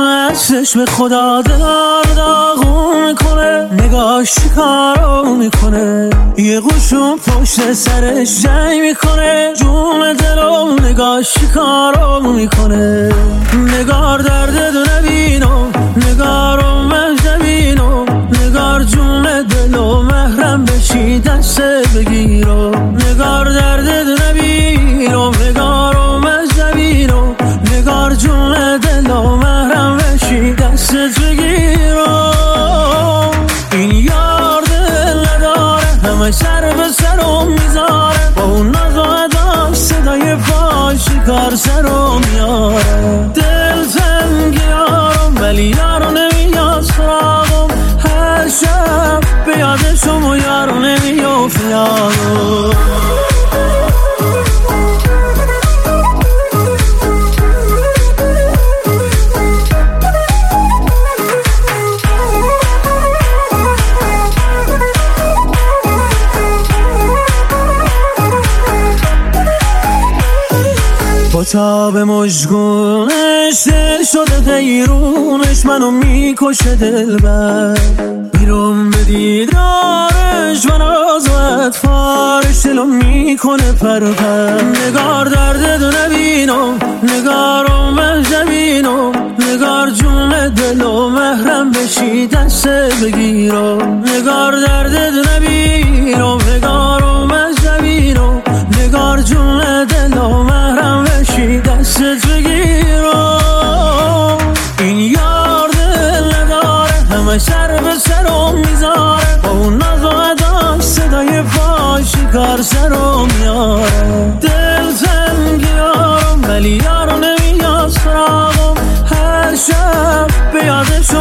دستش به خدا دلار داغون میکنه، نگاش چیکارو میکنه، یه قوشون پشت سرش جنگ میکنه، جون دلو نگاش چیکارو میکنه. نگار درد دو نبینم، نگارو من نبینم، نگار جون دلو محرم بشی دست بگیرم. نگار درد دو نبینم، نگارو من نبینم، نگار جون دلو محرم بشی دست بگیرم. این یار دل نداره، همه سر به سرم میذاره، با اون ناز و اداش صدای پاش کار سرم میاره. دل تنگ یارم ولی یارو نمیاد سراغم، هر شب به یادشم و یارو نمیافت یارم. با تاب مژگونش دل شده حیرونش، منو میکشه دلبر، میرم به دیدارش و ناز و اطفارش دلو میکنه پرپر. نگار درد دو نبینم، نگارو من نبینم، نگار جون دلو محرم بشی دست بگیرم. نگار درد دو نبینم، نگارو من نبینم، نگار جون دلو محرم بشی دستت بگیرم. این یار دل نداره، همه سر به سرم میذاره، با اون ناز و اداش صدای پاش کار سرم میاره. دل تنگ یارم ولی یارو نمیاد سراغم، هر شب به یادشم